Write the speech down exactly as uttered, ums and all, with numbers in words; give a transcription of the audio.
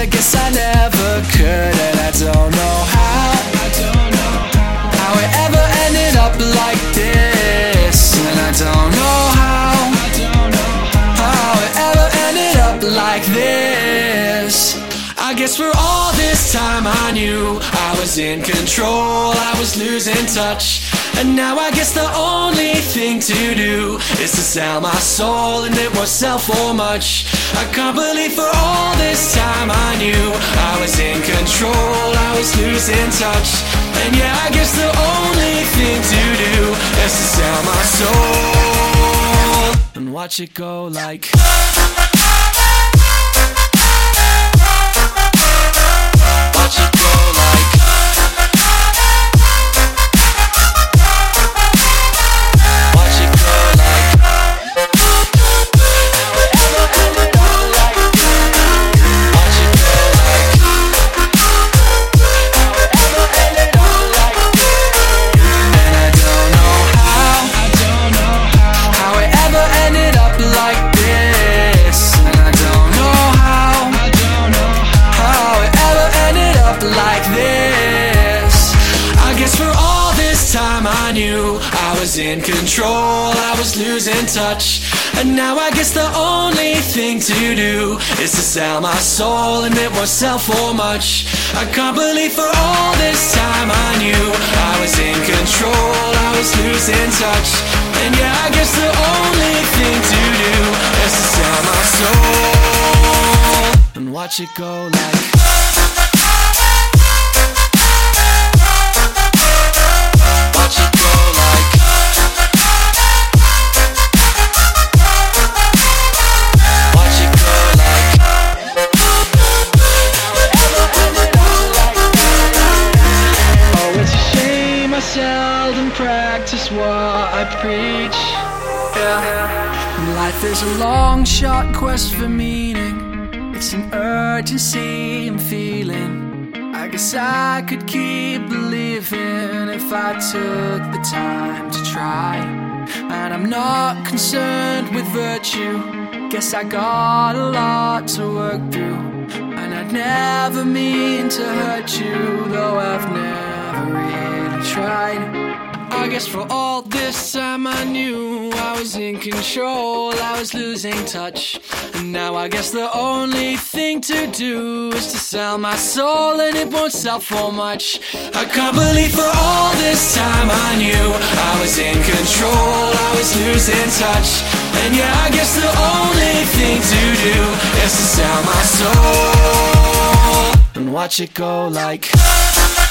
I guess I never could, and I don't know how I don't know how it ever ended up like this, and I don't know how I don't know how it ever ended up like this. I guess for all this time I knew I was in control, I was losing touch, and now I guess the only thing to do is to sell my soul, and it won't sell for much. I can't believe for all this time I knew I was in control, I was losing touch, and yeah, I guess the only thing to do is to sell my soul and watch it go like watch it go like watch it go like how it ever ended up like watch it go like how it ever ended up like and I don't know how I don't know how how it ever ended up like this, and I don't know how I don't know how it ever ended up like this. I guess for all this time I knew I was in control, I was losing touch, and now I guess the only thing to do is to sell my soul, and it won't sell for much. I can't believe for all this time I knew I was in control, I was losing touch, and yeah, I guess the only thing to do is to sell my soul and watch it go like watch it go like watch it go like how it ever ended up like oh, it's a shame I seldom practice what I preach. Yeah. Life is a long shot quest for meaning, it's an urgency I'm feeling. I guess I could keep believing if I took the time to try. And I'm not concerned with virtue, guess I got a lot to work through. And I'd never mean to hurt you, though I've never really tried. I guess for all this time I knew I was in control, I was losing touch, and now I guess the only thing to do is to sell my soul, and it won't sell for much. I can't believe for all this time I knew I was in control, I was losing touch, and yeah, I guess the only thing to do is to sell my soul and watch it go like